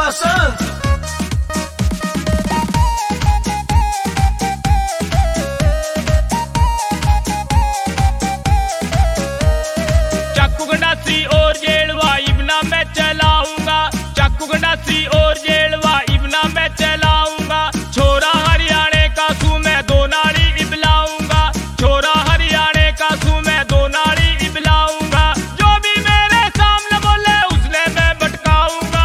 बसंत। चाकू गंडासी और जेलवा इबना मैं चलाऊंगा, चाकू गंडासी और जेलवा इबना मैं चलाऊंगा। छोरा हरियाणे का सू मैं दो नाड़ी इबलाऊंगा, छोरा हरियाणे का सू मैं दो नाड़ी इबलाऊंगा। जो भी मेरे सामने बोले उसने मैं भटकाऊंगा।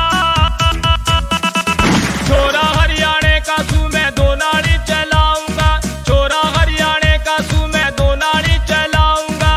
छोरा हरियाणे का सू मैं दो नाड़ी चलाऊंगा, छोरा हरियाणे का सू मैं दो नाड़ी चलाऊंगा।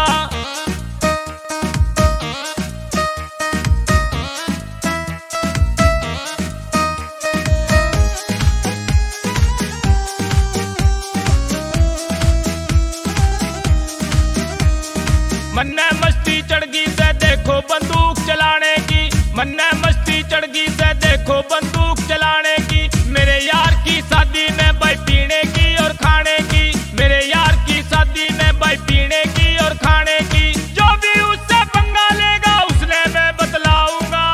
मन में मस्ती चढ़गी से देखो बंदूक चलाने की, मन में मस्ती चढ़गी से देखो बंदूक चलाने की। मेरे यार की शादी में भाई पीने की और खाने की, मेरे यार की शादी में भाई पीने की और खाने की। जो भी उससे पंगा लेगा उसने मैं बतलाऊंगा।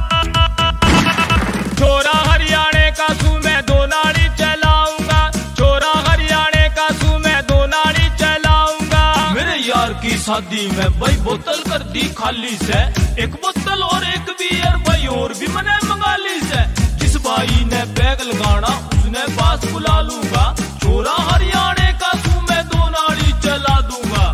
छोरा हरियाणे का सू मैं दो नाड़ी चलाऊंगा, छोरा हरियाणे का सू मैं दो नाड़ी चलाऊंगा। मेरे यार की शादी में भाई बोतल कर दी खाली से, एक बोतल और एक बियर भाई और भी मैंने मंगा ली से। जिस भाई ने बैग लगाना उसने पास बुला लूंगा। छोरा हरियाणे का सू मैं दो नाड़ी चला दूंगा।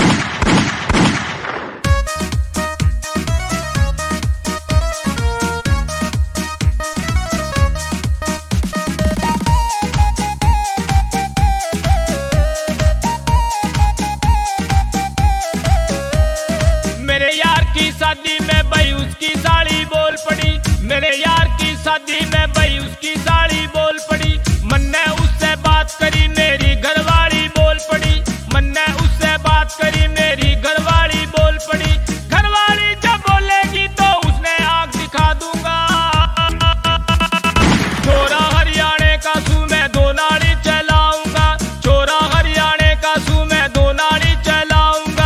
मेरे यार की शादी में भाई उसकी साड़ी बोल पड़ी, मेरे यार की शादी में भाई उसकी साड़ी बोल पड़ी। मन ने उससे बात करी मेरी घरवाली बोल पड़ी, मन ने उससे बात करी मेरी घरवाली बोल पड़ी। घरवाली जब बोलेगी तो उसने आंख दिखा दूंगा। छोरा हरियाणे का सू मैं दो नाड़ी चलाऊंगा, छोरा हरियाणे का सू मैं दो नाड़ी चलाऊंगा।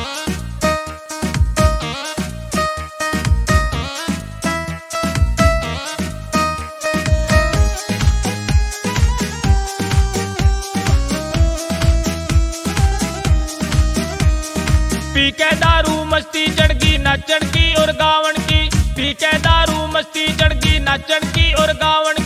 पी के दारू मस्ती चढ़गी नाचन की और गावन की, पी के दारू मस्ती चढ़गी नाचन की और गावन